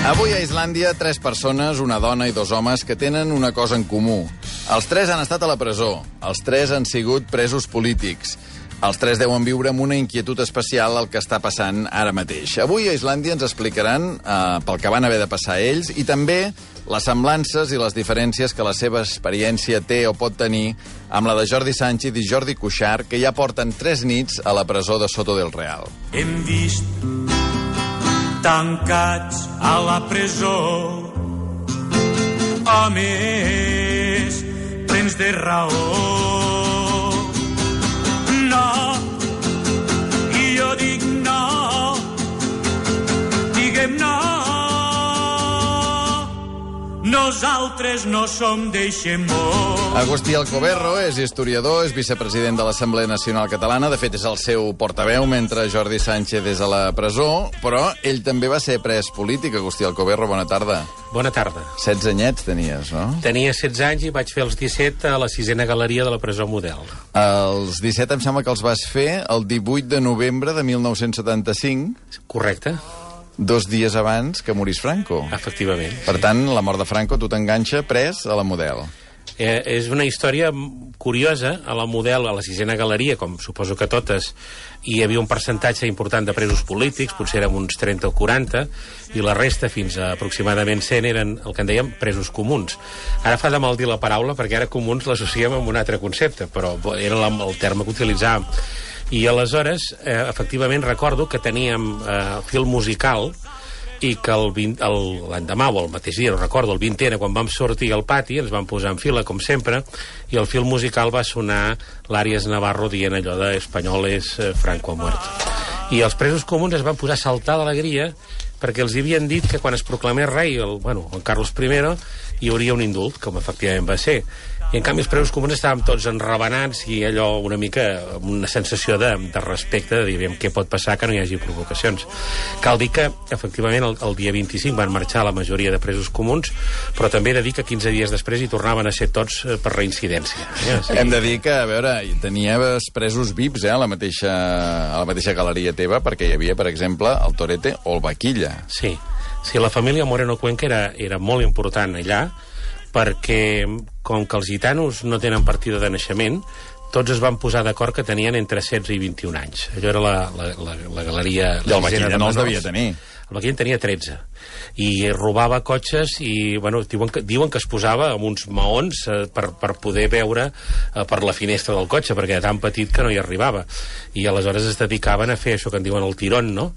Avui a Islàndia, 3 persones, una dona i 2 homes, que tenen una cosa en comú. Els 3 han estat a la presó. Els 3 han sigut presos polítics. Els 3 deuen viure amb una inquietud especial el que està passant ara mateix. Avui a Islàndia ens explicaran pel que van haver de passar ells i també les semblances i les diferències que la seva experiència té o pot tenir amb la de Jordi Sànchez i Jordi Cuixart, que ja porten 3 nits a la presó de Soto del Real. Hem vist tancats a la presó homes plens de raó. No, i jo dic no, diguem no. Nosaltres no som d'Eixemó. Agustí Alcoberro és historiador, és vicepresident de l'Assemblea Nacional Catalana. De fet, és el seu portaveu mentre Jordi Sànchez és a la presó, però ell també va ser pres polític. Agustí Alcoberro, bona tarda. Bona tarda. 16 anyets tenies, no? Tenia 16 anys i vaig fer els 17 a la 6a galeria de la presó Model. Els 17 em sembla que els vas fer el 18 de novembre de 1975. Correcte. 2 dies abans que morís Franco. Efectivament. Per tant, la mort de Franco tu t'enganxa pres a la Model. És una història curiosa. A la Model, a la 6a galeria, com suposo que totes, hi havia un percentatge important de presos polítics, potser érem uns 30 o 40, i la resta, fins a aproximadament 100, eren el que en dèiem presos comuns. Ara fa de mal dir la paraula, perquè ara comuns l'associem amb un altre concepte, però era el terme que utilitzàvem. I aleshores, efectivament, recordo que teníem film musical i que l'endemà o el mateix dia, no recordo, el 20 quan vam sortir al pati, ens vam posar en fila, com sempre, i el film musical va sonar l'Àries Navarro dient allò de Espanyoles, Franco ha muerto. I els presos comuns es van posar a saltar d'alegria perquè els havien dit que quan es proclamés rei, el Carlos I, hi hauria un indult, com efectivament va ser. I en canvi els presos comuns estàvem tots enravenats i allò una mica amb una sensació de respecte, de dir, què pot passar que no hi hagi provocacions. Cal dir que, efectivament, el dia 25 van marxar la majoria de presos comuns, però també he de dir que 15 dies després hi tornaven a ser tots per reincidència. Sí. Hem de dir que, a veure, tenies presos VIPs a la mateixa galeria teva, perquè hi havia, per exemple, el Torete o el Vaquilla. Sí, la família Moreno Cuenca era molt important allà, perquè com que els gitanos no tenen partida de naixement, tots es van posar d'acord que tenien entre 16 i 21 anys. Allò era la galeria... I el Vaquilla no els devia tenir. El Vaquilla en tenia 13. I robava cotxes i, bueno, diuen que es posava amb uns maons per poder veure per la finestra del cotxe, perquè era tan petit que no hi arribava. I aleshores es dedicaven a fer això que en diuen el tirón, no?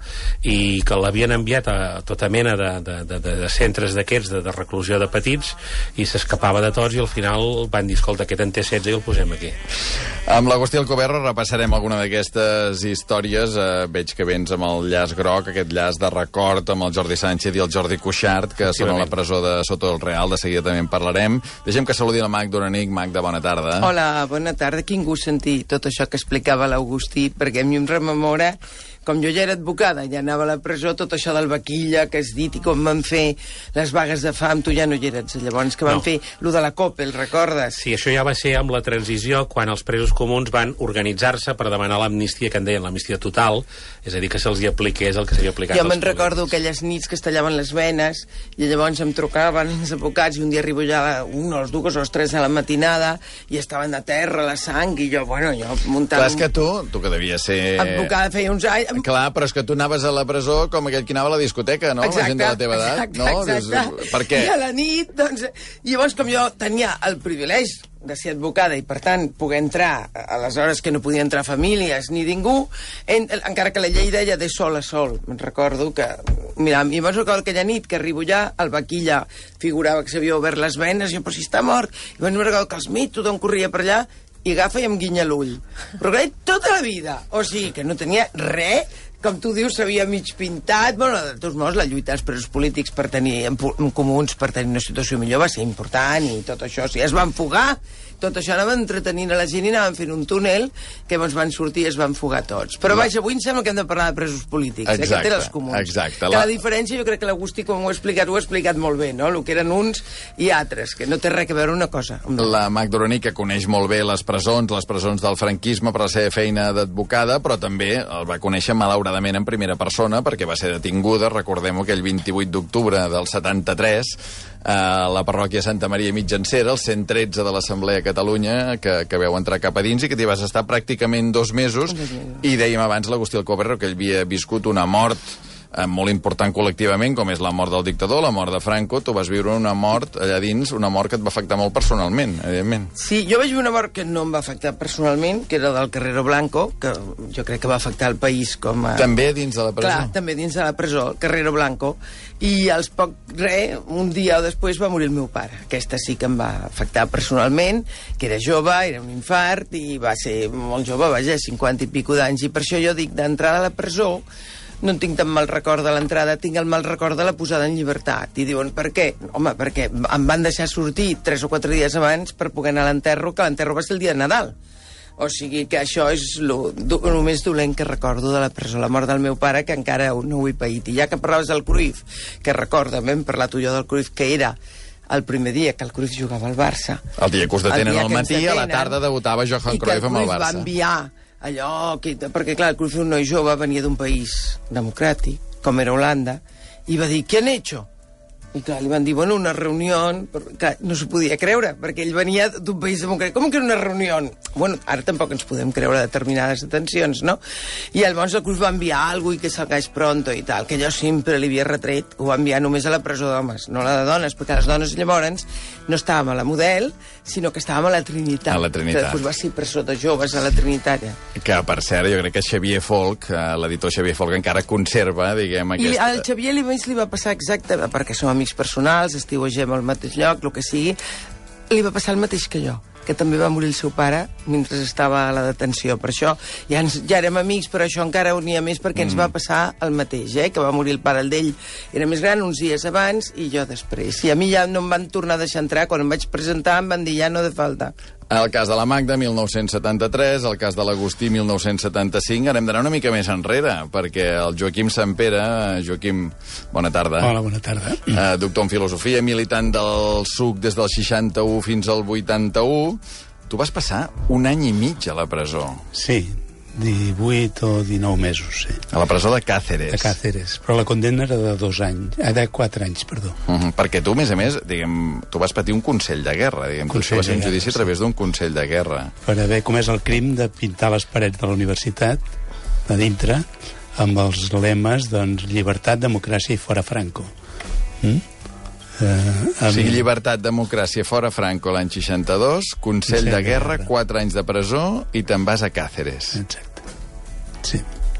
I que l'havien enviat a tota mena de centres d'aquests, de reclusió de petits, i s'escapava de tots, i al final van dir, escolta, aquest en té 16 i el posem aquí. Amb l'Agustí Alcoberro repassarem alguna d'aquestes històries. Veig que vens amb el llaç groc, aquest llaç de record amb el Jordi Sànchez i el Jordi Cuixart, que són a la presó de Soto del Real. De seguida també en parlarem. Deixem que saludi la Magda Oranic. Magda, bona tarda. Hola, bona tarda. Quin gust sentir tot això que explicava l'Agustí, perquè a mi em rememora, com jo ja era advocada, ja anava a la presó, tot això del Vaquilla que has dit, i com van fer les vagues de fam, tu ja no hi eres, llavors, que van fer lo de la COPE, el recordes? Sí, això ja va ser amb la transició, quan els presos comuns van organitzar-se per demanar l'amnistia, que en deien l'amnistia total, és a dir, que se'ls hi apliqués el que s'havia aplicat. Jo me'n recordo aquelles nits que es tallaven les venes, i llavors em trucaven els advocats, i un dia arribo ja a les 2 o les 3 de la matinada, i estaven a terra, la sang, i jo, bueno, jo muntant... Clar, és que tu que devies ser... advocada feia uns anys... Clar, però és que tu anaves a la presó com aquell que anava a la discoteca, no? Exacte, la gent de la teva edat, no? Exacte. Per què? I a la nit, doncs... Llavors, com jo tenia el privilegi de ser advocada i, per tant, poder entrar a les hores que no podia entrar famílies ni ningú, encara que la llei deia de sol a sol. Me'n recordo que... Mira, i me'n recordo aquella nit que arribo ja, el Vaquilla figurava que s'havia obert les venes, jo, però si està mort. I me'n recordo que els mit, tothom corria per allà, i agafa i em guinya l'ull. Però que tota la vida. O sigui, que no tenia res, com tu dius, s'havia mig pintat. Bueno, de tots mots, la lluita dels presos polítics per tenir, en comuns, per tenir una situació millor va ser important, i tot això, si es van fugar, tot això anava entretenint a la gent i anaven fent un túnel que ens van sortir i es van fugar tots. Però vaja, avui em sembla que hem de parlar de presos polítics. Exacte, aquest era els comuns. Exacte. Que la diferència, jo crec que l'Agustí, com ho ha explicat molt bé, no? El que eren uns i altres, que no té res a veure una cosa. La Magda Oranic, que coneix molt bé les presons del franquisme per la seva feina d'advocada, però també el va conèixer malauradament declaradament en primera persona, perquè va ser detinguda, recordem-ho, aquell 28 d'octubre del 73, a la parròquia Santa Maria Mitjancera, el 113 de l'Assemblea de Catalunya, que veu entrar cap a dins i que t'hi vas estar pràcticament 2 mesos, i dèiem abans l'Agustí Alcoberro que ell havia viscut una mort molt important col·lectivament, com és la mort del dictador, la mort de Franco. Tu vas viure una mort allà dins, una mort que et va afectar molt personalment, evidentment. Sí, jo vaig viure una mort que no em va afectar personalment, que era del Carrero Blanco, que jo crec que va afectar el país com a... També dins de la presó? Clar, també dins de la presó, el Carrero Blanco, i als un dia o després va morir el meu pare. Aquesta sí que em va afectar personalment, que era jove, era un infart, i va ser molt jove, vaja, 50 i pico d'anys, i per això jo dic, d'entrada a la presó, no en tinc tan mal record de l'entrada, tinc el mal record de la posada en llibertat. I diuen, per què? Home, perquè em van deixar sortir 3 o 4 dies abans per poder anar a l'enterro, que l'enterro va ser el dia de Nadal. O sigui que això és el més dolent que recordo de la presó, la mort del meu pare, que encara no ho he paït. I ja que parlaves del Cruyff, que recorda, hem parlat tu i jo del Cruyff, que era el primer dia que el Cruyff jugava al Barça. El dia que us detenen al matí, a la tarda debutava Johan Cruyff amb el Barça. I que el Cruyff va enviar allò, perquè clar, el Cruyff, un noi jove, venia d'un país democràtic, com era Holanda, i va dir, ¿qué han hecho? I clar, li van dir, bueno, una reunió... Clar, no s'ho podia creure, perquè ell venia d'un país democràtic. Com que una reunió? Bueno, ara tampoc ens podem creure determinades detencions, no? I llavors el Cruyff va enviar algo i que salgais pronto i tal, que jo sempre li havia retret, ho va enviar només a la presó d'homes, no a la de dones, perquè les dones llavors no estàvem a la Model, sinó que estàvem a la Trinitat. A la Trinitat. Que després va ser presó de joves a la Trinitària. Que, per cert, jo crec que Xavier Folch, l'editor Xavier Folch, encara conserva, diguem, aquesta... I al Xavier li va passar exactament, perquè som amics personals, estiuegem al mateix lloc, el que sigui, li va passar el mateix que jo, que també va morir el seu pare mentre estava a la detenció. Per això ja érem amics, però això encara unia més perquè ens va passar el mateix, que va morir el pare, el d'ell era més gran uns dies abans i jo després. I a mi ja no em van tornar a deixar entrar, quan em vaig presentar em van dir ja no de falta. El cas de la Magda, 1973, el cas de l'Agustí, 1975. Ara hem d'anar una mica més enrere, perquè el Joaquim Sempere... Joaquim, bona tarda. Hola, bona tarda. Doctor en filosofia, militant del SUC des del 61 fins al 81. Tu vas passar 1 any i mig a la presó. Sí, 18 o 19 mesos, sí. A la presó de Càceres. De Càceres, però la condemna era de 4 anys, perdó. Perquè tu, a més, diguem, tu vas patir un consell de guerra, diguem. Tu vas ser un judici a través d'un consell de guerra. Per haver comès el crim de pintar les parets de la universitat, de dintre, amb els lemes, doncs, llibertat, democràcia i fora Franco. O sigui, llibertat, democràcia, fora Franco l'any 62, consell de guerra, 4 anys de presó i te'n vas a Càceres. Exacte. Sí.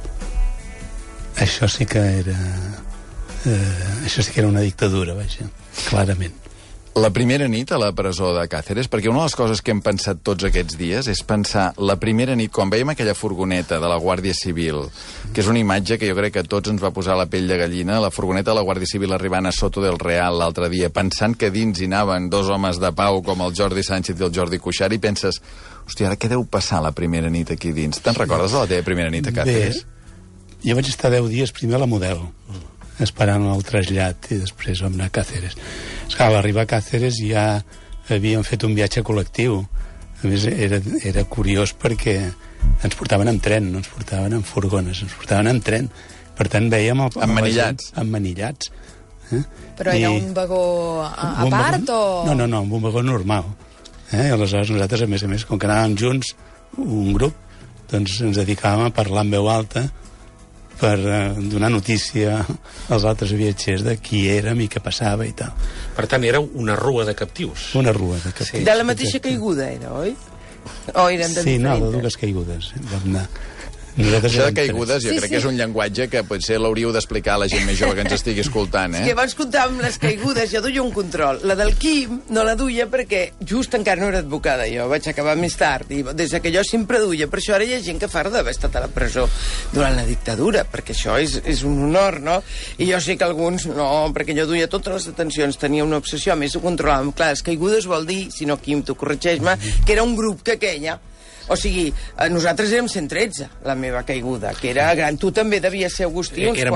Això sí que era... això sí que era una dictadura, vaja, clarament. La primera nit a la presó de Càceres, perquè una de les coses que hem pensat tots aquests dies és pensar la primera nit, quan veiem aquella furgoneta de la Guàrdia Civil, que és una imatge que jo crec que a tots ens va posar la pell de gallina, la furgoneta de la Guàrdia Civil arribant a Soto del Real l'altre dia, pensant que dins hi anaven 2 homes de pau com el Jordi Sánchez i el Jordi Cuixart, i penses, hòstia, ara què deu passar la primera nit aquí dins? Te'n recordes de la teva primera nit a Càceres? Bé, jo vaig estar 10 dies primer a la Model, esperant el trasllat, i després vam anar a Càceres. Esclar, a l'arribar a Càceres ja havíem fet un viatge col·lectiu. A més, era curiós perquè ens portaven en tren, no ens portaven en furgones, ens portaven en tren. Per tant, vèiem... Emmanillats. Emmanillats. Però era un vagó a part o...? No, un vagó normal. I aleshores nosaltres, a més, com que anàvem junts, un grup, doncs ens dedicàvem a parlar en veu alta per donar notícia als altres viatgers de qui érem i què passava i tal. Per tant, era una rua de captius. Una rua de captius. Sí. De la mateixa caiguda era, oi? O eren de sí, diferents? No, de 2 caigudes. Vam anar... Això de caigudes jo crec que és un llenguatge que potser l'hauríeu d'explicar a la gent més jove que ens estigui escoltant, És que abans contàvem les caigudes, jo duia un control. La del Quim no la duia perquè just encara no era advocada, jo vaig acabar més tard, i des que jo sempre duia. Per això ara hi ha gent que fa d'haver estat a la presó durant la dictadura, perquè això és un honor, no? I jo sé que alguns no, perquè jo duia totes les detencions, tenia una obsessió, a més ho controlàvem. Clar, les caigudes vol dir, si no, Quim, tu corregeix-me, que era un grup que queia. O sigui, nosaltres érem 113, la meva caiguda, que era gran. Tu també devies ser, Agustí. Érem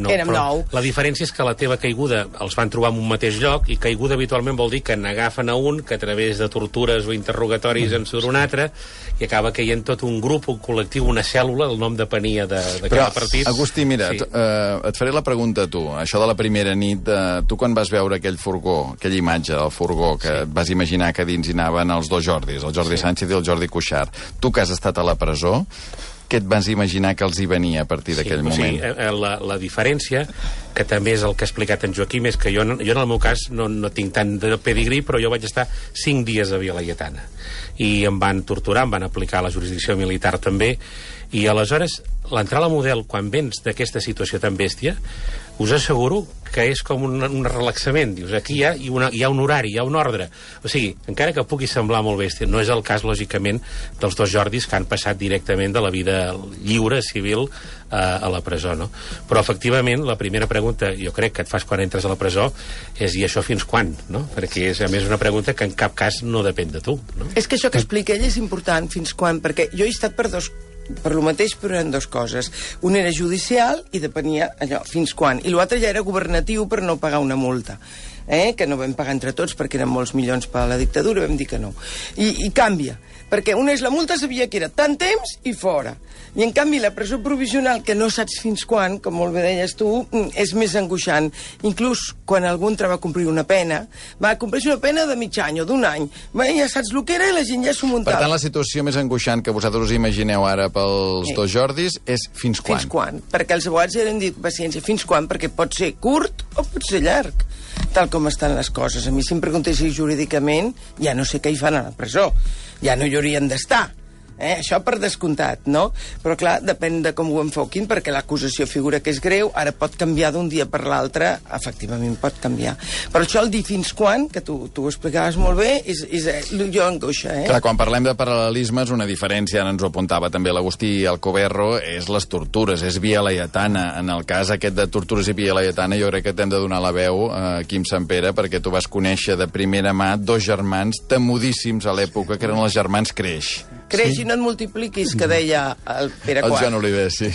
9. La diferència és que la teva caiguda els van trobar en un mateix lloc, i caiguda habitualment vol dir que n'agafen a un, que a través de tortures o interrogatoris en surt un altre, i acaba caient tot un grup, un col·lectiu, una cèl·lula, el nom depenia de cada partit. Agustí, mira, et faré la pregunta a tu. Això de la primera nit, tu quan vas veure aquell furgó, aquella imatge del furgó, que et vas imaginar que dins hi anaven els dos Jordis, el Jordi Sánchez i el Jordi Cuixart, tu que has estat a la presó, què et vas imaginar que els hi venia a partir d'aquell moment? La diferència, que també és el que ha explicat en Joaquim, és que jo en el meu cas no tinc tant de pedigrí, però jo vaig estar 5 dies a Via Laietana. I em van torturar, em van aplicar la jurisdicció militar també, i aleshores l'entrar a la Model, quan vens d'aquesta situació tan bèstia, us asseguro que és com un relaxament. Dius, aquí hi ha un horari, hi ha un ordre. O sigui, encara que pugui semblar molt bèstia, no és el cas, lògicament, dels dos Jordis que han passat directament de la vida lliure, civil, a la presó, no? Però, efectivament, la primera pregunta, jo crec que et fas quan entres a la presó, és i això fins quan, no? Perquè és, a més, una pregunta que en cap cas no depèn de tu, no? És que això que explica ell és important, fins quan, perquè jo he estat per lo mateix, però eren dues coses. Un era judicial i depenia allò, fins quan. I l'altre ja era governatiu per no pagar una multa. Que no vam pagar entre tots perquè eren molts milions per a la dictadura, vam dir que no. I canvia, perquè una és la multa, sabia que era tant temps i fora. I en canvi la presó provisional, que no saps fins quan, com molt bé deies tu, és més angoixant. Inclús quan algú entrava a complir una pena, va complir una pena de mig any o d'un any, ja saps el que era i la gent ja s'ho muntava. Per tant, la situació més angoixant que vosaltres us imagineu ara pels dos Jordis és fins quan? Fins quan, perquè els abogats eren dit paciència, fins quan, perquè pot ser curt o pot ser llarg, tal com estan les coses. A mi, si em preguntessis jurídicament, ja no sé què hi fan a la presó, ja no hi haurien d'estar. Això per descomptat, no? Però clar, depèn de com ho enfoquin, perquè l'acusació figura que és greu, ara pot canviar d'un dia per l'altre, efectivament pot canviar. Però això, el dir fins quan, que tu ho explicaves molt bé, és jo angoixa, Clar, quan parlem de paral·lelismes, una diferència, ara ens ho apuntava també l'Agustí Alcoberro, és les tortures, és Via Laietana. En el cas aquest de tortures i Via Laietana, jo crec que t'hem de donar la veu a Quim Sempere, perquè tu vas conèixer de primera mà dos germans temudíssims a l'època, que eren els germans Creix. Creix i no et multipliquis, que deia el Pere IV. El Joan Oliver, sí.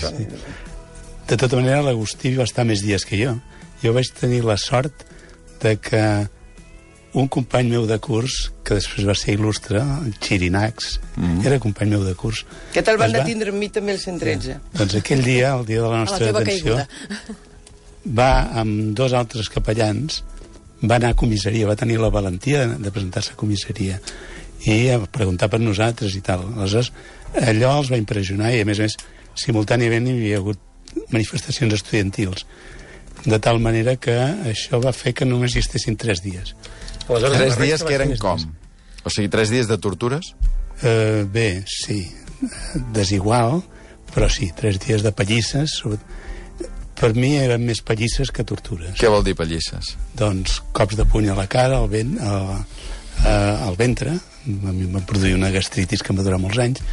De tota manera, l'Agustí va estar més dies que jo. Jo vaig tenir la sort de que un company meu de curs, que després va ser il·lustre, el Xirinacs, era company meu de curs. Que te'l van detindre amb mi també el 113. Doncs aquell dia, el dia de la nostra detenció, va amb dos altres capellans, va anar a comissaria, va tenir la valentia de presentar-se a comissaria i a preguntar per nosaltres i tal. Aleshores, allò els va impressionar i, a més, simultàniament hi havia hagut manifestacions estudiantils. De tal manera que això va fer que només hi estessin 3 dies. 3 dies que eren com? O sigui, 3 dies de tortures? Bé, sí. Desigual, però sí, 3 dies de pallisses. Per mi eren més pallisses que tortures. Què vol dir pallisses? Doncs cops de puny a la cara, al ventre. A mi em va produir una gastritis que em va durar molts anys,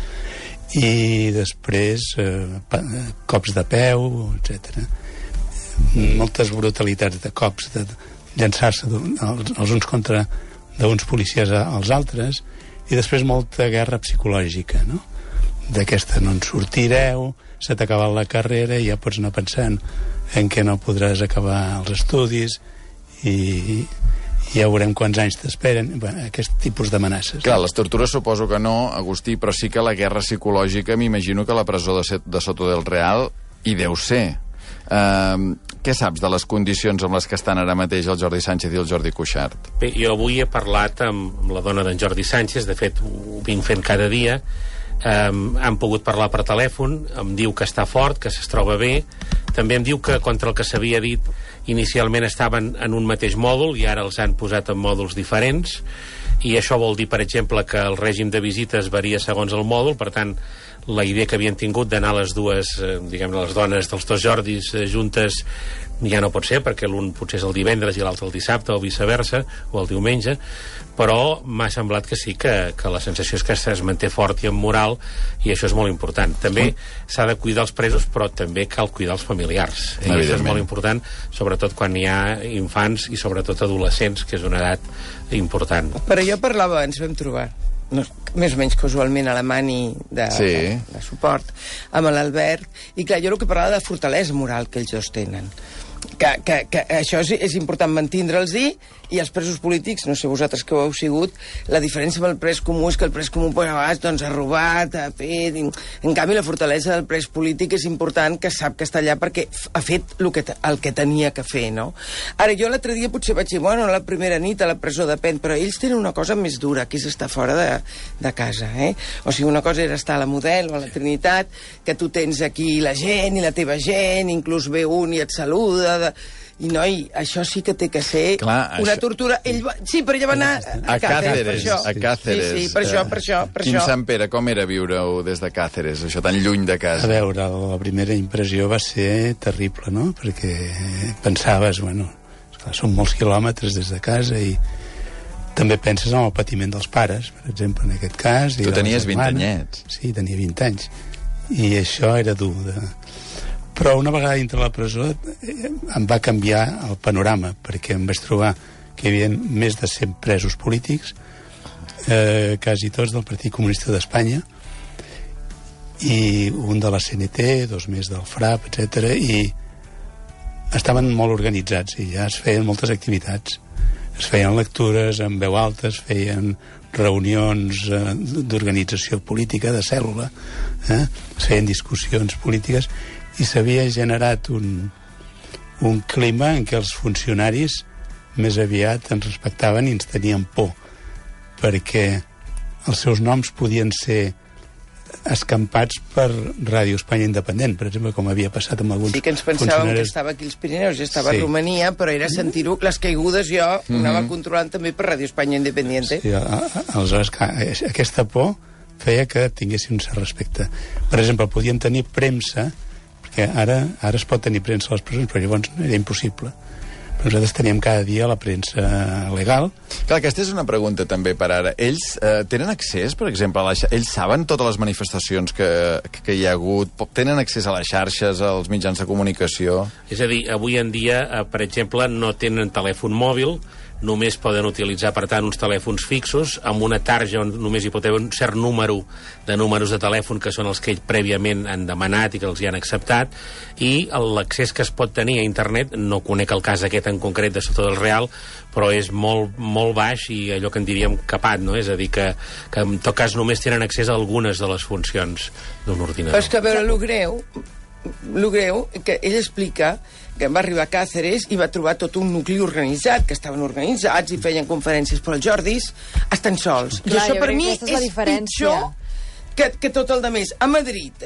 i després cops de peu, etc. Moltes brutalitats de cops, de llançar-se els uns contra d'uns policies als altres, i després molta guerra psicològica, no? D'aquesta, no en sortireu, se t'ha acabat la carrera i ja pots anar pensant en què no podràs acabar els estudis, i ja veurem quants anys t'esperen, aquest tipus d'amenaces. Clar, les tortures suposo que no, Agustí, però sí que la guerra psicològica, m'imagino que la presó de Soto del Real hi deu ser. Què saps de les condicions amb les que estan ara mateix el Jordi Sánchez i el Jordi Cuixart? Bé, jo avui he parlat amb la dona d'en Jordi Sánchez, de fet ho vinc fent cada dia, han pogut parlar per telèfon, em diu que està fort, que es troba bé, també em diu que contra el que s'havia dit inicialment estaven en un mateix mòdul i ara els han posat en mòduls diferents, i això vol dir, per exemple, que el règim de visites varia segons el mòdul. Per tant, la idea que havien tingut d'anar les dues, diguem-ne, les dones dels dos Jordis juntes ja no pot ser, perquè l'un potser és el divendres i l'altre el dissabte, o viceversa, o el diumenge, però m'ha semblat que sí, que la sensació és que es manté fort i amb moral, i això és molt important. També s'ha de cuidar els presos, però també cal cuidar els familiars. I això és molt important, sobretot quan hi ha infants i sobretot adolescents, que és una edat important. Però jo parlava, ens vam trobar. més o menys casualment alemany de suport, amb l'Albert, i clar, jo el que parlava de fortalesa moral que ells dos tenen. Que això és important mantindre'ls-hi, i els presos polítics, no sé vosaltres que ho heu sigut, la diferència amb el pres comú és que el pres comú a vegades ha robat, ha fet... En canvi, la fortalesa del pres polític és important, que sap que està allà perquè ha fet el que tenia que fer, no? Ara, jo l'altre dia potser vaig dir, bueno, la primera nit a la presó depèn, però ells tenen una cosa més dura, que és estar fora de casa, eh? O sigui, una cosa era estar a la Model o a la Trinitat, que tu tens aquí la gent i la teva gent, inclús ve un i et saluda... I, noi, això sí que té que ser una tortura. Sí, però ella va anar a Càceres. A Càceres. Sí, per això. Quim Sampere, com era viure-ho des de Càceres, això tan lluny de casa? A veure, la primera impressió va ser terrible, no? Perquè pensaves, bueno, esclar, són molts quilòmetres des de casa i també penses en el patiment dels pares, per exemple, en aquest cas. Tu tenies 20 anyets. Sí, tenia 20 anys. I això era dur Però una vegada dintre la presó em va canviar el panorama, perquè em vaig trobar que hi havia més de 100 presos polítics, quasi tots del Partit Comunista d'Espanya, i un de la CNT, 2 més del FRAP, etc. I estaven molt organitzats i ja es feien moltes activitats. Es feien lectures en veu alta, es feien reunions d'organització política, de cèl·lula, es feien discussions polítiques, i s'havia generat un clima en què els funcionaris més aviat ens respectaven i ens tenien por, perquè els seus noms podien ser escampats per Ràdio Espanya Independent, per exemple, com havia passat amb alguns funcionaris. Sí, que ens pensàvem que estava aquí als Pirineus i estava a Romania, però era sentir-ho, les caigudes jo anava controlant també per Ràdio Espanya Independent. Sí, aleshores, aquesta por feia que tinguessin un cert respecte. Per exemple, podien tenir premsa, perquè ara es pot tenir premsa a les presons, però llavors era impossible. Però nosaltres teníem cada dia la premsa legal. Clar, aquesta és una pregunta també per ara. Ells tenen accés, per exemple, ells saben totes les manifestacions que hi ha hagut? Tenen accés a les xarxes, als mitjans de comunicació? És a dir, avui en dia, per exemple, no tenen telèfon mòbil, només poden utilitzar, per tant, uns telèfons fixos, amb una tarja on només hi pot haver un cert número de números de telèfon que són els que ells prèviament han demanat i que els hi han acceptat, i l'accés que es pot tenir a internet, no conec el cas aquest en concret de Soto del Real, però és molt, molt baix i allò que en diríem capat, no? És a dir, que en tot cas només tenen accés a algunes de les funcions d'un ordinador. Però és que, a veure, lo greu que ell explica que va arribar a Càceres i va trobar tot un nucli organitzat, que estaven organitzats i feien conferències, però els Jordis estan sols. Clar, i això per mi és pitjor que tot el de més. A Madrid,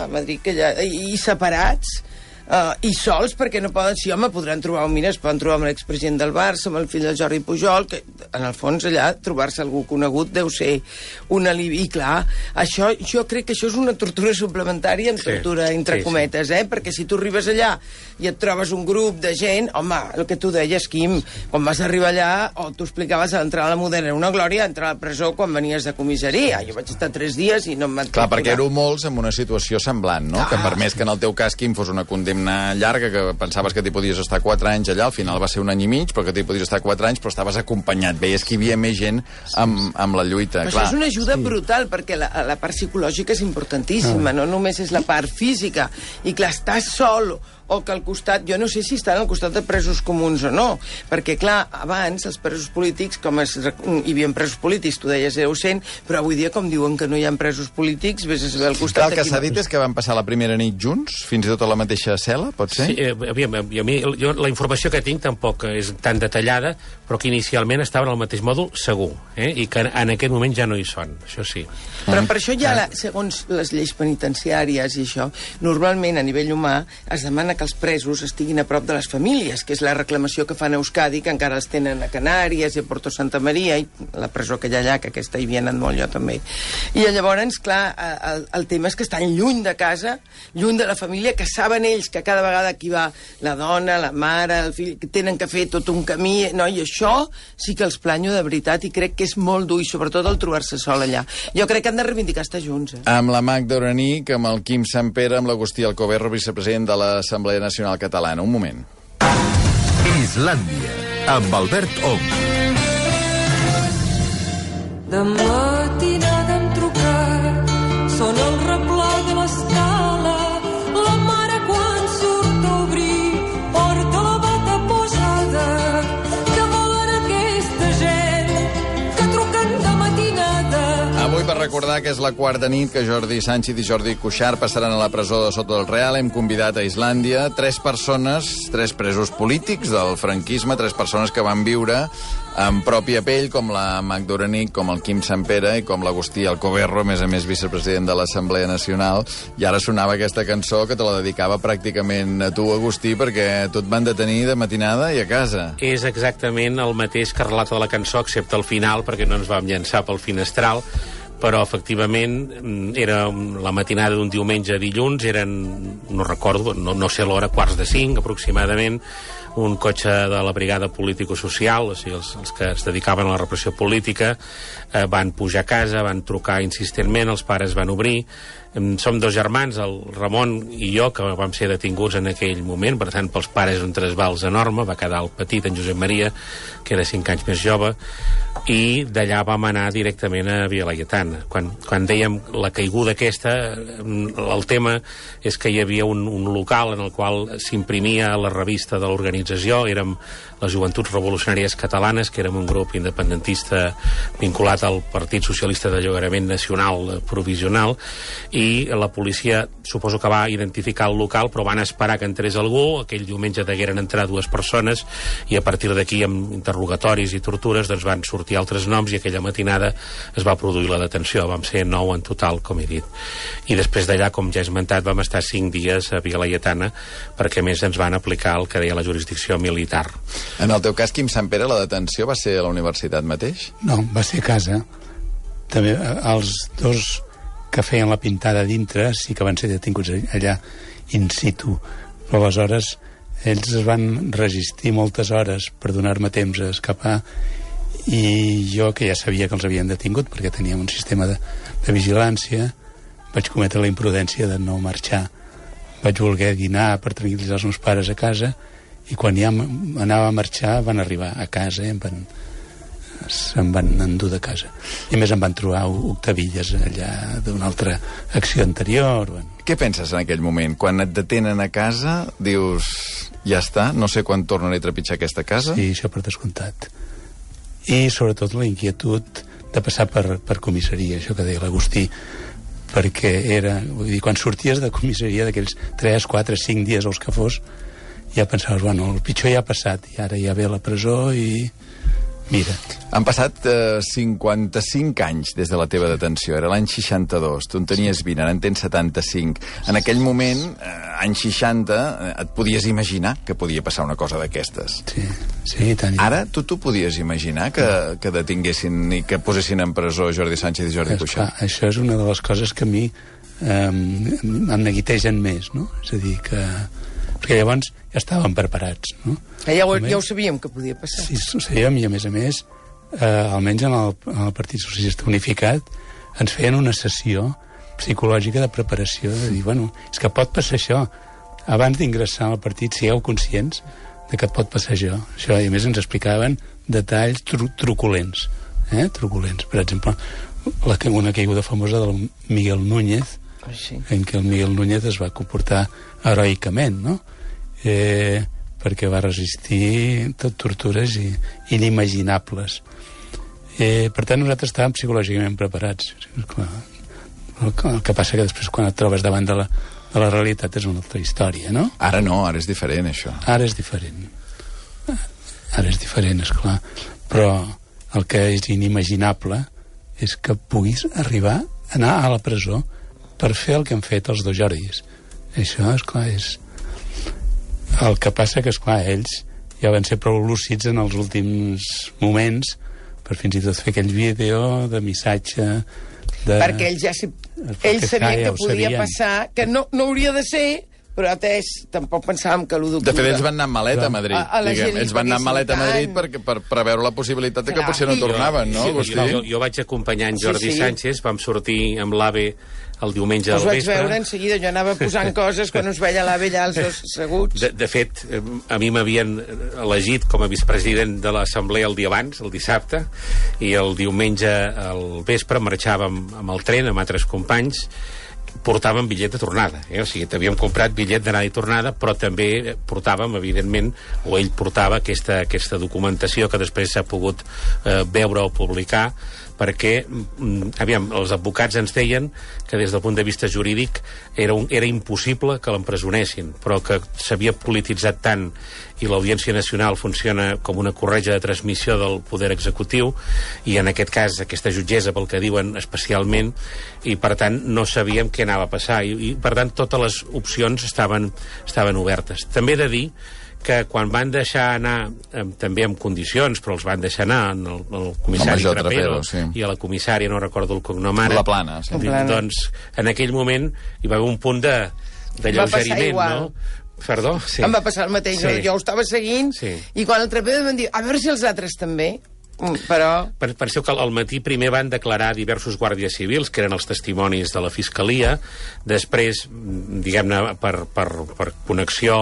i separats, i sols, perquè no poden... Sí, home, podran trobar es poden trobar amb l'expresident del Barça, amb el fill del Jordi Pujol, que en el fons allà trobar-se algú conegut deu ser un alivi. I clar, jo crec que això és una tortura suplementària, tortura entre cometes, perquè si tu arribes allà i et trobes un grup de gent, home, el que tu deies, Quim, quan vas arribar allà, o tu explicaves a l'entrada a la Moderna, era una glòria entrar a la presó quan venies de comissaria. Jo vaig estar 3 dies i no em van... Clar, perquè éreu molts en una situació semblant, no? Que per més que en el teu cas, Quim, fos una condemna llarga, que pensaves que t'hi podies estar 4 anys allà, al final va ser 1 any i mig, però que t'hi podies estar 4 anys, però estaves acompanyat. Veies que hi havia més gent amb la lluita. Però això és una ajuda brutal, perquè la part psicològica és importantíssima, no només és la part física. I clar, estàs sol, o que al costat, jo no sé si estan al costat de presos comuns o no, perquè clar, abans els presos polítics, hi havia presos polítics, tu deies 100, però avui dia com diuen que no hi ha presos polítics, vés a saber al costat... El que s'ha dit és que van passar la primera nit junts, fins i tot a la mateixa cel·la, pot ser? Sí, a mi la informació que tinc tampoc és tan detallada, però que inicialment estaven al mateix mòdul segur, i que en aquest moment ja no hi són, això sí. Però per això ja, segons les lleis penitenciàries i això, normalment a nivell humà es demana que els presos estiguin a prop de les famílies, que és la reclamació que fan a Euskadi, que encara els tenen a Canàries i a Porto Santa Maria, i la presó que hi ha allà, que aquesta hi havia anat molt jo també. I llavors, clar, el tema és que estan lluny de casa, lluny de la família, que saben ells que cada vegada que hi va la dona, la mare, el fill, que tenen que fer tot un camí, no? I això sí que els planyo de veritat, i crec que és molt dur, i sobretot el trobar-se sol allà. Jo crec que han de reivindicar estar junts. Amb la Magda Oranic, amb el Quim Sampere, amb l'Agustí Alcoberro, vicepresident de l'Assemblea Nacional Catalana. Un moment. Islàndia, amb Albert Ong. de matinada hem trucat. Són el replà de l'escala, la mare quan surt a obrir porta la bata posada. Que volen aquesta gent que truquen de matinada? Avui, per recordar que és la quarta nit que Jordi Sànchez i Jordi Cuixart passaran a la presó de Soto del Real, hem convidat a Islàndia 3 persones, 3 presos polítics del franquisme, 3 persones que van viure en pròpia pell, com la Magdorenic, com el Quim Sampere i com l'Agustí Alcoberro, a més vicepresident de l'Assemblea Nacional. I ara sonava aquesta cançó que te la dedicava pràcticament a tu, Agustí, perquè tu et van detenir de matinada i a casa. És exactament el mateix que relata de la cançó, excepte el final, perquè no ens vam llançar pel finestral, però efectivament era la matinada d'un diumenge a dilluns, eren, no recordo, no sé l'hora, 4:45 aproximadament, un cotxe de la brigada político-social, o sigui, els que es dedicaven a la repressió política, van pujar a casa, van trucar insistentment, els pares van obrir. Som 2 germans, el Ramon i jo, que vam ser detinguts en aquell moment, per tant, pels pares un trasbals enorme, va quedar el petit, en Josep Maria, que era 5 anys més jove, i d'allà vam anar directament a Via Laietana. Quan dèiem la caiguda aquesta, el tema és que hi havia un local en el qual s'imprimia la revista de l'organització, érem les Joventuts Revolucionàries Catalanes, que érem un grup independentista vinculat al Partit Socialista d'Alliberament Nacional Provisional, i la policia suposo que va identificar el local, però van esperar que entrés algú. Aquell diumenge degueren entrar 2 persones i a partir d'aquí, amb interrogatoris i tortures, doncs van sortir altres noms i aquella matinada es va produir la detenció. Vam ser 9 en total, com he dit. I després d'allà, com ja he esmentat, vam estar 5 dies a Via Laietana, perquè a més ens van aplicar el que deia la jurisdicció militar. En el teu cas, Quim Sampere, la detenció va ser a la universitat mateix? No, va ser a casa. També els 2 que feien la pintada dintre sí que van ser detinguts allà in situ, però aleshores ells es van resistir moltes hores per donar-me temps a escapar, i jo, que ja sabia que els havien detingut perquè teníem un sistema de vigilància, vaig cometre la imprudència de no marxar. Vaig voler dinar per tranquil·litzar els meus pares a casa, i quan ja anava a marxar van arribar a casa i se'n van endur de casa. I a més em van trobar octavilles allà d'una altra acció anterior. Bueno. Què penses en aquell moment? Quan et detenen a casa, dius, ja està, no sé quan tornaré a trepitjar aquesta casa? Sí, això per descomptat. I sobretot la inquietud de passar per comissaria, això que deia l'Agustí, perquè era, vull dir, quan sorties de comissaria d'aquells 3, 4, 5 dies els que fos, ja pensaves, bueno, el pitjor ja ha passat, i ara ja ve a la presó i mira. Han passat 55 anys des de la teva detenció. Era l'any 62. Tu en tenies 20, ara en tens 75. En aquell moment, any 60, et podies imaginar que podia passar una cosa d'aquestes. Sí, tant. Ara, tu t'ho podies imaginar que detinguessin i que posessin en presó Jordi Sànchez i Jordi Cuixart? Això és una de les coses que a mi em neguitegen més, no? És a dir, que perquè llavors ja estàvem preparats, no? Ja ho sabíem que podia passar. Sí, ho sabíem, i a més, almenys en el Partit Socialista Unificat, ens feien una sessió psicològica de preparació, de dir, bueno, és que pot passar això. Abans d'ingressar al partit, sigueu conscients de que pot passar això. I a més ens explicaven detalls truculents. Truculents. Per exemple, una caiguda famosa del Miguel Núñez, en què el Miguel Núñez es va comportar heroicament, no? Perquè va resistir tortures inimaginables. Per tant, nosaltres estàvem psicològicament preparats. El que passa que després, quan et trobes davant de la realitat, és una altra història, no? Ara no, ara és diferent, això. Ara és diferent. Ara és diferent, esclar. Però el que és inimaginable és que puguis arribar a anar a la presó per fer el que han fet els 2 Jordis. Això, esclar, és... El que passa que, esclar, ells ja van ser prou lúcids en els últims moments per fins i tot fer aquell vídeo de missatge perquè ells sabien que podia passar, que no hauria de ser, però atès, tampoc pensàvem que l'1 d'octubre... De fet, ells van anar amb maleta a Madrid. A la gent Ells van anar amb maleta a Madrid per preveure la possibilitat de que potser no tornaven, no, Agustí? Jo vaig acompanyar en Jordi Sánchez, vam sortir amb l'AVE el diumenge del vespre. Us vaig veure en seguida, jo anava posant coses quan us veia l'AVE allà els dos asseguts. De fet, a mi m'havien elegit com a vicepresident de l'Assemblea el dia abans, el dissabte, i el diumenge al vespre marxàvem amb el tren amb altres companys, portàvem bitllet de tornada, o sigui, havíem comprat bitllet d'anada i tornada, però també portàvem, evidentment, o ell portava aquesta documentació que després s'ha pogut veure o publicar, perquè, aviam, els advocats ens deien que des del punt de vista jurídic era impossible que l'empresonessin, però que s'havia polititzat tant i l'Audiència Nacional funciona com una corretja de transmissió del poder executiu, i en aquest cas aquesta jutgessa, pel que diuen especialment, i per tant no sabíem què anava a passar, i per tant totes les opcions estaven obertes. També he de dir que quan van deixar anar, també amb condicions, però els van deixar anar el comissari Trapero i a la comissària, no recordo el cognom ara, La Plana, sí. Doncs en aquell moment hi va haver un punt de lleugeriment, no? Perdó? Sí. Em va passar el mateix, sí. Jo ho estava seguint, sí. I quan el Trapero em van dir, a veure si els altres també... Però... Penseu que al matí primer van declarar diversos guàrdies civils, que eren els testimonis de la Fiscalia, després, diguem-ne, per connexió,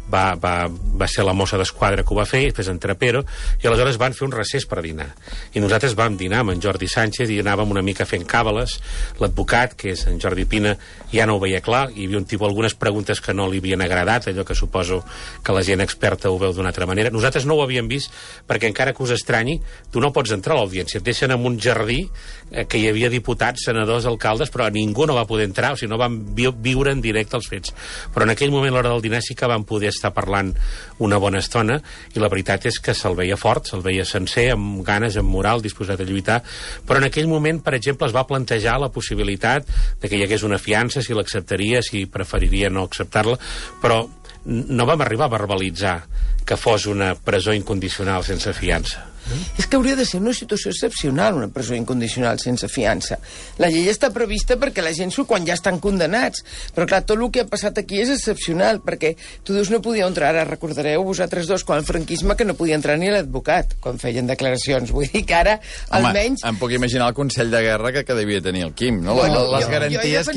va ser la mossa d'esquadra que ho va fer, i després en Trapero, i aleshores van fer un recés per dinar. I nosaltres vam dinar amb en Jordi Sánchez i anàvem una mica fent càbales. L'advocat, que és en Jordi Pina, ja no ho veia clar, hi havia algunes preguntes que no li havien agradat, allò que suposo que la gent experta ho veu d'una altra manera. Nosaltres no ho havíem vist, perquè encara que us estranyi, tu no pots entrar a l'audiència, et deixen en un jardí que hi havia diputats, senadors, alcaldes, però ningú no va poder entrar, o sigui, no van viure en directe els fets. Però en aquell moment, a l'hora del dinar, sí que vam poder estar parlant una bona estona, i la veritat és que se'l veia fort, se'l veia sencer, amb ganes, amb moral, disposat a lluitar, però en aquell moment, per exemple, es va plantejar la possibilitat de que hi hagués una fiança, si l'acceptaria, si preferiria no acceptar-la, però no vam arribar a verbalitzar que fos una presó incondicional sense fiança. És que hauria de ser una situació excepcional, una presó incondicional sense fiança. La llei està prevista perquè la gent surt quan ja estan condenats, però clar, tot el que ha passat aquí és excepcional, perquè tu dius no podia entrar, ara recordareu vosaltres dos quan el franquisme que no podia entrar ni l'advocat quan feien declaracions, vull dir que ara almenys... Home, em puc imaginar el Consell de Guerra que devia tenir el Quim, no? Les garanties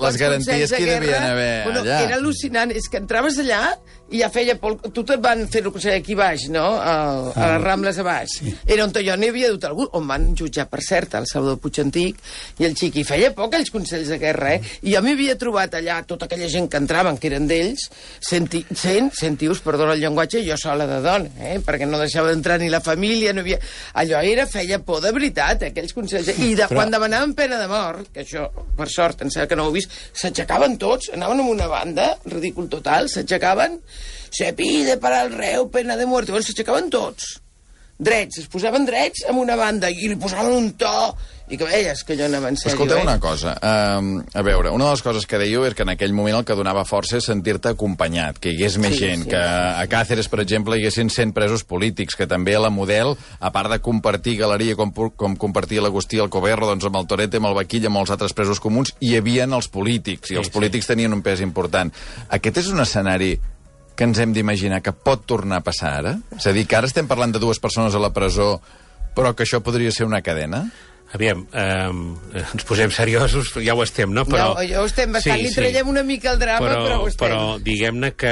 que devien haver allà. Era al·lucinant, és que entraves allà i ja feia... Tu te'n van fer el Consell aquí baix, no? A les Rambles a baix. Sí. Era on jo n'hi havia dut algú, on van jutjar, per cert, el Salvador Puig Antic i el Xiqui. Feia poc aquells consells de guerra, I jo m'hi havia trobat allà tota aquella gent que entraven, que eren d'ells, sentius, perdona el llenguatge, jo sola de dona, perquè no deixava d'entrar ni la família, no havia... Allò feia por de veritat, aquells consells... I quan demanaven pena de mort, que això, per sort, em sembla que no ho heu vist, s'aixecaven tots, anaven amb una banda, ridícul total, s'aixecaven, se pide para el reu pena de muerte, bueno, s'aixecaven tots. Drets, es posaven drets amb una banda i li posaven un to i que veies que allò anava en sèrio. Escolteu una cosa, a veure, una de les coses que dèieu és que en aquell moment el que donava força és sentir-te acompanyat, que hi hagués més gent, que a Càceres, per exemple, hi haguessin 100 presos polítics, que també a la Model, a part de compartir galeria com compartia l'Agustí Alcoberro, doncs amb el Torete, amb el Vaquilla, amb els altres presos comuns, hi havien els polítics, i els polítics tenien un pes important. Aquest és un escenari que ens hem d'imaginar que pot tornar a passar ara? És a dir, que ara estem parlant de 2 persones a la presó, però que això podria ser una cadena? Aviam, ens posem seriosos, ja ho estem, no? Però, ja ho estem bastant, li traiem una mica el drama, però ho estem. Però diguem-ne que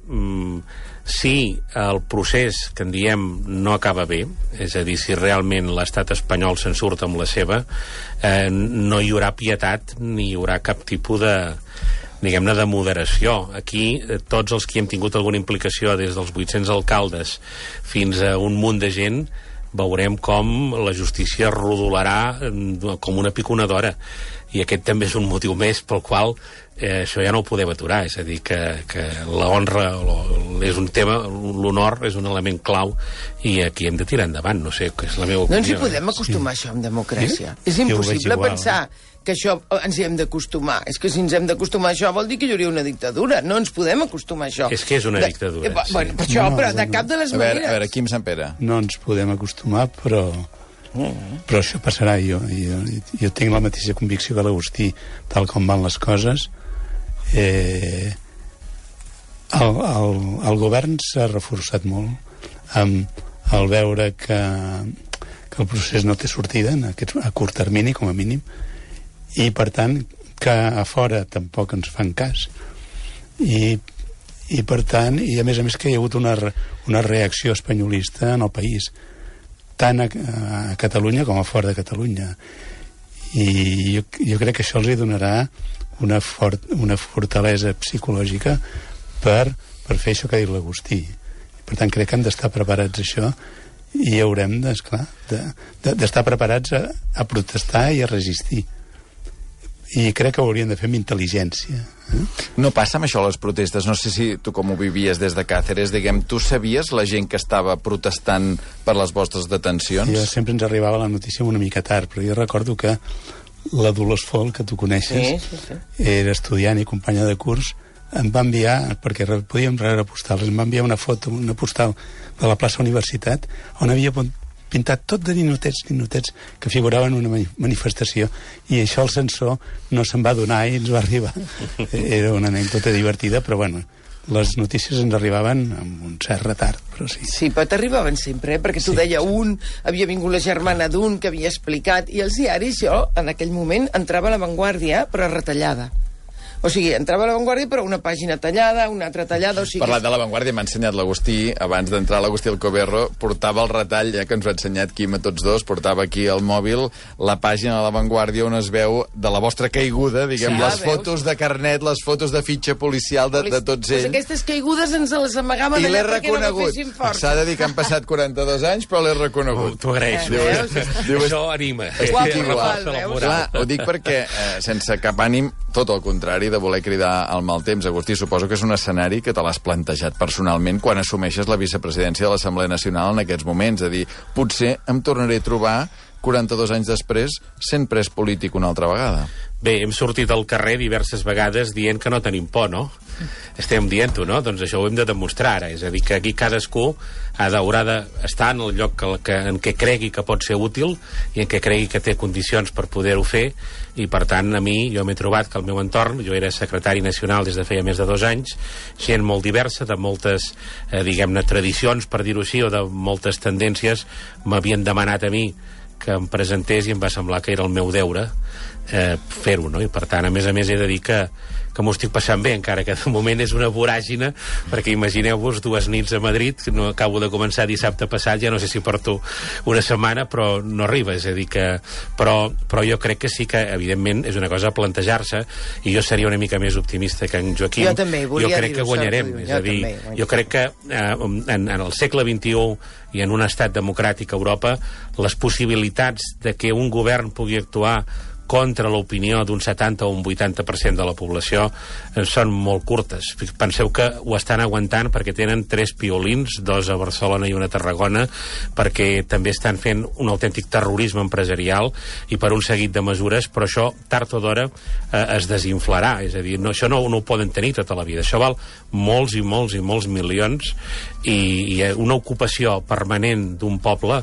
si el procés que en diem no acaba bé, és a dir, si realment l'estat espanyol se'n surt amb la seva, no hi haurà pietat ni hi haurà cap tipus de diguem-ne, de moderació. Aquí, tots els que hem tingut alguna implicació des dels 800 alcaldes fins a un munt de gent, veurem com la justícia rodolarà com una piconadora. I aquest també és un motiu més pel qual això ja no ho podem aturar. És a dir, que la honra és un tema, l'honor és un element clau i aquí hem de tirar endavant. No sé, que és la meva opinió. No ens hi podem acostumar, això, en democràcia. És impossible pensar que això ens hi hem d'acostumar. És que si ens hem d'acostumar a això vol dir que hi hauria una dictadura. No ens podem acostumar a això. És que és una dictadura. Bueno, per això, però de cap de les maneres. A veure, Quim Santpere. No ens podem acostumar, però això passarà. Jo tinc la mateixa convicció que l'Agustí, tal com van les coses. El govern s'ha reforçat molt al veure que el procés no té sortida a curt termini, com a mínim, i, per tant, que a fora tampoc ens fan cas. I per tant, i a més que hi ha hagut una reacció espanyolista en el país, tant a Catalunya com a fora de Catalunya. I jo crec que això els hi donarà una fortalesa psicològica per fer això que ha dit l'Agustí. Per tant, crec que hem d'estar preparats a això i haurem d'estar preparats a protestar i a resistir. I crec que ho hauríem de fer amb intel·ligència. No passa amb això a les protestes? No sé si tu com ho vivies des de Càceres, diguem, tu sabies la gent que estava protestant per les vostres detencions? Jo sempre ens arribava la notícia una mica tard, però jo recordo que la Dolors Fol, que tu coneixes, era estudiant i companya de curs, em va enviar, perquè podíem rebre postals, em va enviar una foto, una postal de la plaça Universitat, on havia pintat tot de ninotets que figuraven en una manifestació, i això el censor no se'n va donar i ens va arribar. Era una anècdota divertida, però bueno, les notícies ens arribaven amb un cert retard, però sí. Sí, però t'arribaven sempre, perquè tu deia havia vingut la germana d'un que havia explicat, i els diaris, jo, en aquell moment, entrava a La Vanguardia, però retallada. O sigui, entrava a La Vanguardia, però una pàgina tallada, una altra tallada... O sigui... Parlant de La Vanguardia, m'ha ensenyat l'Agustí, abans d'entrar l'Agustí Alcoberro, portava el retall, que ens ho ha ensenyat Quim a tots dos, portava aquí al mòbil la pàgina de La Vanguardia on es veu de la vostra caiguda, diguem, les fotos de carnet, les fotos de fitxa policial de tots ells. Pues aquestes caigudes ens les amagaven allà perquè no fessin força. S'ha de dir que han passat 42 anys, però l'he reconegut. T'ho agraeixo. Això anima. Clar, ho dic perquè, sense cap ànim, tot el contrari, de voler cridar al mal temps. Agustí, suposo que és un escenari que te l'has plantejat personalment quan assumeixes la vicepresidència de l'Assemblea Nacional en aquests moments. És a dir, potser em tornaré a trobar 42 anys després sent pres polític una altra vegada. Bé, hem sortit al carrer diverses vegades dient que no tenim por, no? Estem dient-ho, no? Doncs això ho hem de demostrar ara. És a dir, que aquí cadascú haurà d'estar en el lloc en què cregui que pot ser útil i en què cregui que té condicions per poder-ho fer, i per tant jo m'he trobat que al meu entorn, jo era secretari nacional des de feia més de 2 anys, gent molt diversa, de moltes, diguem-ne, tradicions, per dir-ho així, o de moltes tendències, m'havien demanat a mi que em presentés i em va semblar que era el meu deure fer-ho, no? I per tant, a més he de dir que m'ho estic passant bé, encara que de moment és una voràgina, perquè imagineu-vos 2 nits a Madrid, que no acabo de començar dissabte passat, ja no sé si porto una setmana, però no arriba, és a dir que... Però jo crec que sí que, evidentment, és una cosa a plantejar-se, i jo seria una mica més optimista que en Joaquim. Jo també, volia dir-ho. Jo crec que guanyarem, és a dir, jo crec que en el segle XXI i en un estat democràtic a Europa, les possibilitats de que un govern pugui actuar contra l'opinió d'un 70 o un 80% de la població són molt curtes. Penseu que ho estan aguantant perquè tenen 3 piolins, 2 a Barcelona i 1 a Tarragona, perquè també estan fent un autèntic terrorisme empresarial i per un seguit de mesures, però això tard o d'hora es desinflarà. És a dir, això no ho poden tenir tota la vida. Això val molts i molts i molts milions, i una ocupació permanent d'un poble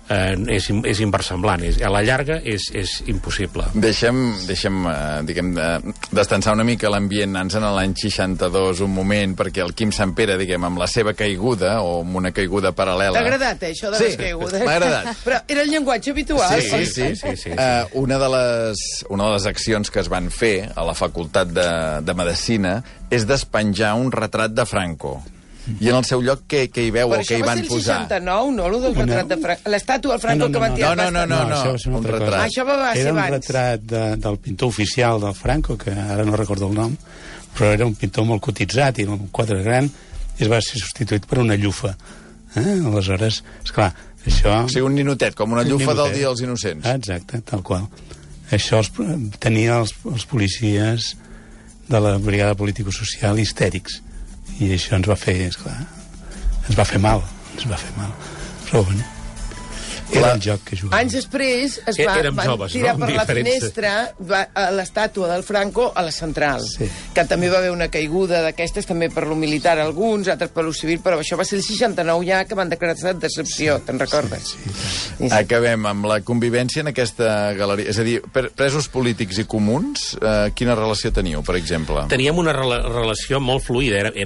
és inversemblant. A la llarga és impossible. Deixem diguem, destensar una mica l'ambient, anant a l'any 62 un moment, perquè el Quim Sampere, diguem, amb la seva caiguda, o amb una caiguda paral·lela... T'ha agradat, això de les caigudes? M'ha agradat. Però era el llenguatge habitual. Sí. Una de les accions que es van fer a la Facultat de Medicina és despenjar un retrat de Franco. I en el seu lloc, què hi veu o què hi van posar? Però això va ser el 69, no? Del retrat de Franco. L'estàtua del Franco que van tirar. No, un retrat. Això va ser abans. Era un retrat del pintor oficial del Franco, que ara no recordo el nom, però era un pintor molt cotitzat i un quadre gran, i es va ser substituït per una llufa. Aleshores, esclar, això... O sigui, un ninotet, com una llufa del Dia dels Innocents. Exacte, tal qual. Això tenia els policies de la Brigada Político-Social histèrics. I això ens va fer, esclar, ens va fer mal. Però bueno, era el joc que jugàvem. Anys després van tirar per la finestra l'estàtua del Franco a la Central, que també va haver una caiguda d'aquestes, també per lo militar alguns, altres per lo civil, però això va ser el 69 ja, que van declarar estat d'excepció, te'n recordes? Sí. Acabem amb la convivència en aquesta galeria. És a dir, presos polítics i comuns, quina relació teníeu, per exemple? Teníem una relació molt fluida, érem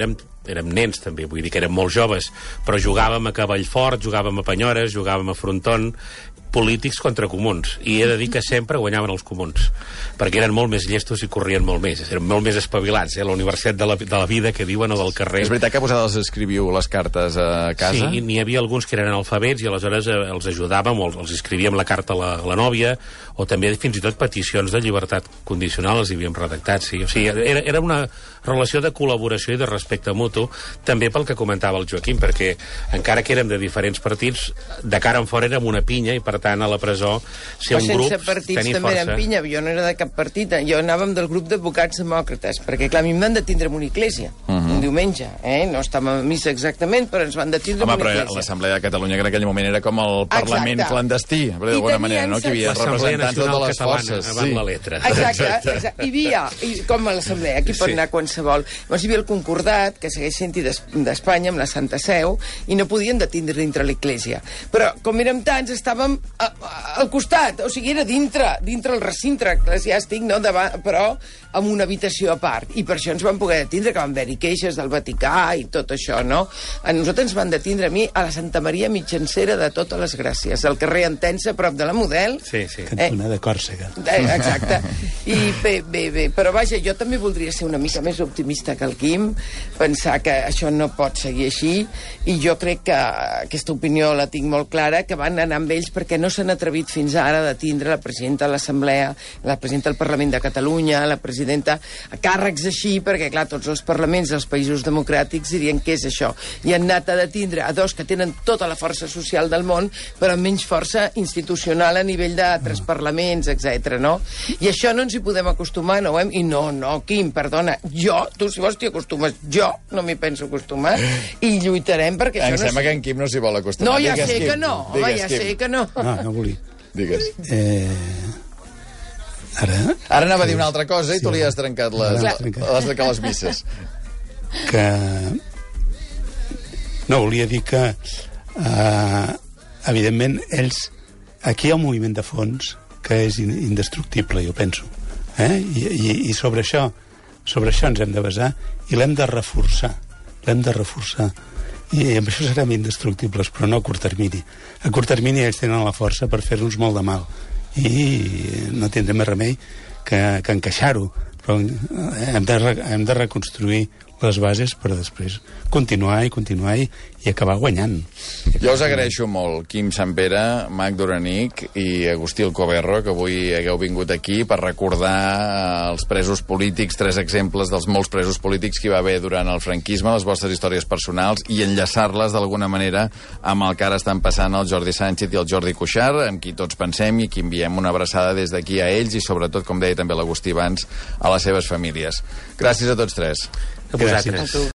érem nens també, vull dir que érem molt joves, però jugàvem a Cavallfort, jugàvem a Penyores, jugàvem a Fronton, polítics contra comuns, i he de dir que sempre guanyaven els comuns, perquè eren molt més llestos i corrien molt més, eren molt més espavilats, la universitat de la vida que diuen o del carrer. És veritat que vosaltres escriviu les cartes a casa? Sí, n'hi havia alguns que eren analfabets i aleshores els ajudàvem, o els escrivíem la carta a la nòvia, o també fins i tot peticions de llibertat condicional els havíem redactat, sí. O sigui, era una relació de col·laboració i de respecte mutu, també pel que comentava el Joaquim, perquè encara que érem de diferents partits, de cara en fora érem una pinya, i per tant a la presó ser un grup, sense partits tenir també força. eren pinya, jo no era de cap partit, jo anàvem del grup d'advocats demòcrates, perquè clar, a mi em van detindre en una església, un diumenge, no estàvem a missa exactament, però ens van detindre en una església. Però l'Assemblea de Catalunya en aquell moment era com el Parlament clandestí, d'alguna manera, no? Que hi havia representants de totes les forces. Abans la letra. Exacte. Hi havia, com a l'Assemblea, aquí pot anar qualsevol. Llavors hi havia el Concordat, que segueix sent d'Espanya, amb la Santa Seu, i no podien detindre dintre l'església. Però, com érem tants, estàvem al costat, o sigui, era dintre el recinte eclesiàstic, no? Però amb una habitació a part. I per això ens van poder detindre, que van haver-hi queixes del Vaticà i tot això, no? A nosaltres ens van detindre, a mi, a la Santa Maria Mitjancera de Totes les Gràcies, al carrer Entença, a prop de la Model. Sí. Cantonada de Còrsega. Exacte. I bé, però vaja, jo també voldria ser una mica més optimista que el Quim, pensar que això no pot seguir així, i jo crec que aquesta opinió la tinc molt clara, que van anar amb ells perquè no s'han atrevit fins ara de tindre la presidenta de l'Assemblea, la presidenta del Parlament de Catalunya, la presidenta a càrrecs així, perquè clar, tots els parlaments dels països democràtics dirien què és això, i han anat a detindre a dos que tenen tota la força social del món, però amb menys força institucional a nivell d'altres parlaments, etc. no? I això no ens hi podem acostumar, no? I no, Quim, perdona, tu si vols t'hi acostumes, jo no m'hi penso acostumar, i lluitarem perquè això no... Em sembla que en Quim no s'hi vol acostumar. No, ja sé que no, home, ja sé que no. No volia. Digues. Ara anava a dir una altra cosa i tu li has trencat les misses. Que... No, volia dir que evidentment ells... Aquí hi ha un moviment de fons que és indestructible, jo penso. I sobre això ens hem de basar i l'hem de reforçar. I amb això serem indestructibles, però no a curt termini. A curt termini ells tenen la força per fer-nos molt de mal i no tindrem més remei que encaixar-ho, però hem de reconstruir les bases per després continuar i acabar guanyant. Jo us agraeixo molt, Quim Santpere, Mac Doranic i Agustí Alcoberro, que avui hagueu vingut aquí per recordar els presos polítics, 3 exemples dels molts presos polítics que hi va haver durant el franquisme, les vostres històries personals, i enllaçar-les d'alguna manera amb el que ara estan passant el Jordi Sànchez i el Jordi Cuixart, amb qui tots pensem i qui enviem una abraçada des d'aquí a ells i sobretot, com deia també l'Agustí abans, a les seves famílies. Gràcies a tots 3. A vosaltres. Gràcies.